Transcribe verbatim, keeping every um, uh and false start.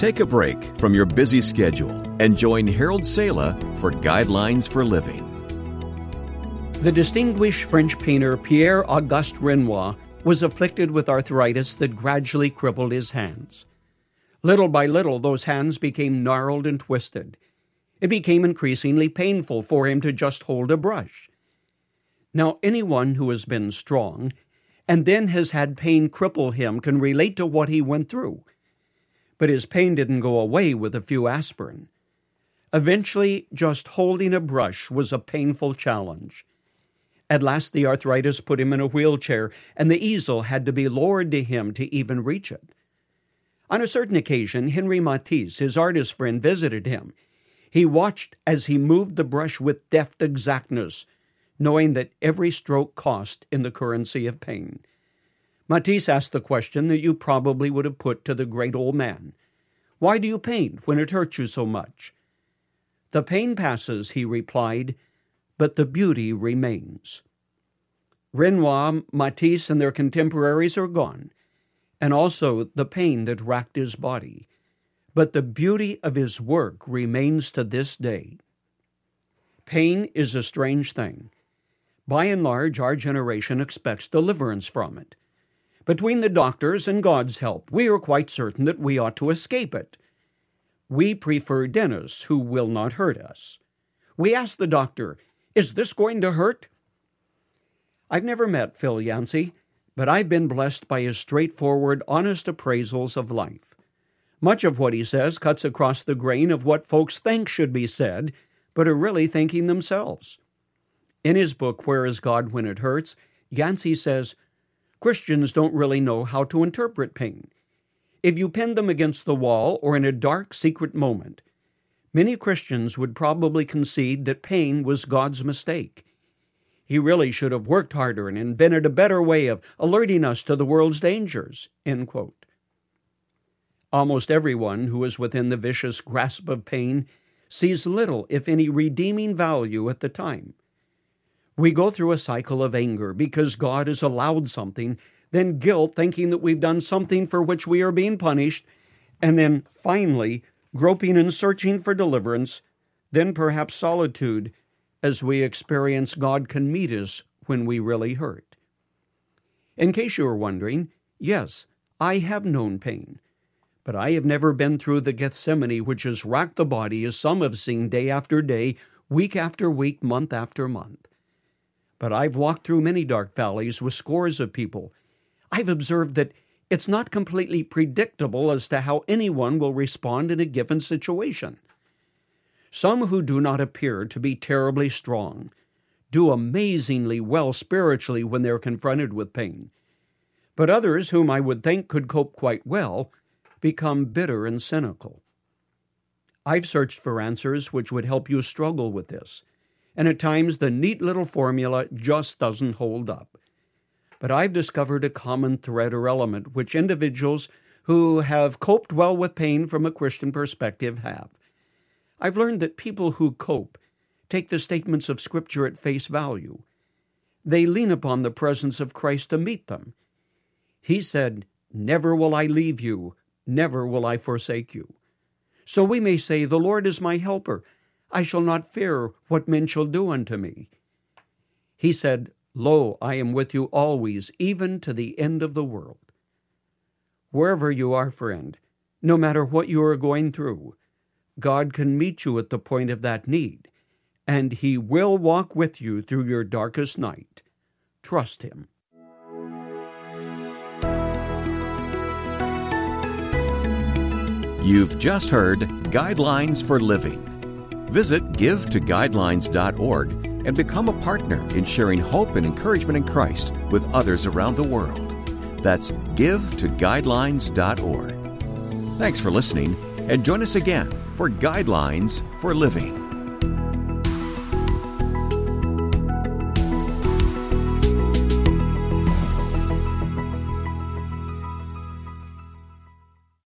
Take a break from your busy schedule and join Harold Sala for Guidelines for Living. The distinguished French painter Pierre-Auguste Renoir was afflicted with arthritis that gradually crippled his hands. Little by little, those hands became gnarled and twisted. It became increasingly painful for him to just hold a brush. Now, anyone who has been strong and then has had pain cripple him can relate to what he went through. But his pain didn't go away with a few aspirin. Eventually, just holding a brush was a painful challenge. At last, the arthritis put him in a wheelchair, and the easel had to be lowered to him to even reach it. On a certain occasion, Henri Matisse, his artist friend, visited him. He watched as he moved the brush with deft exactness, knowing that every stroke cost in the currency of pain. Matisse asked the question that you probably would have put to the great old man. Why do you paint when it hurts you so much? The pain passes, he replied, but the beauty remains. Renoir, Matisse, and their contemporaries are gone, and also the pain that racked his body. But the beauty of his work remains to this day. Pain is a strange thing. By and large, our generation expects deliverance from it. Between the doctors and God's help, we are quite certain that we ought to escape it. We prefer dentists who will not hurt us. We ask the doctor, is this going to hurt? I've never met Phil Yancey, but I've been blessed by his straightforward, honest appraisals of life. Much of what he says cuts across the grain of what folks think should be said, but are really thinking themselves. In his book, Where is God When It Hurts?, Yancey says, Christians don't really know how to interpret pain. If you pinned them against the wall or in a dark, secret moment, many Christians would probably concede that pain was God's mistake. He really should have worked harder and invented a better way of alerting us to the world's dangers, end quote. Almost everyone who is within the vicious grasp of pain sees little, if any, redeeming value at the time. We go through a cycle of anger because God has allowed something, then guilt thinking that we've done something for which we are being punished, and then finally groping and searching for deliverance, then perhaps solitude as we experience God can meet us when we really hurt. In case you are wondering, yes, I have known pain, but I have never been through the Gethsemane which has racked the body as some have seen day after day, week after week, month after month. But I've walked through many dark valleys with scores of people. I've observed that it's not completely predictable as to how anyone will respond in a given situation. Some who do not appear to be terribly strong do amazingly well spiritually when they're confronted with pain. But others, whom I would think could cope quite well, become bitter and cynical. I've searched for answers which would help you struggle with this, and at times the neat little formula just doesn't hold up. But I've discovered a common thread or element which individuals who have coped well with pain from a Christian perspective have. I've learned that people who cope take the statements of Scripture at face value. They lean upon the presence of Christ to meet them. He said, "Never will I leave you, never will I forsake you." So we may say, "The Lord is my helper. I shall not fear what men shall do unto me." He said, "Lo, I am with you always, even to the end of the world." Wherever you are, friend, no matter what you are going through, God can meet you at the point of that need, and He will walk with you through your darkest night. Trust Him. You've just heard Guidelines for Living. Visit give to guidelines dot org and become a partner in sharing hope and encouragement in Christ with others around the world. That's give to guidelines dot org. Thanks for listening, and join us again for Guidelines for Living.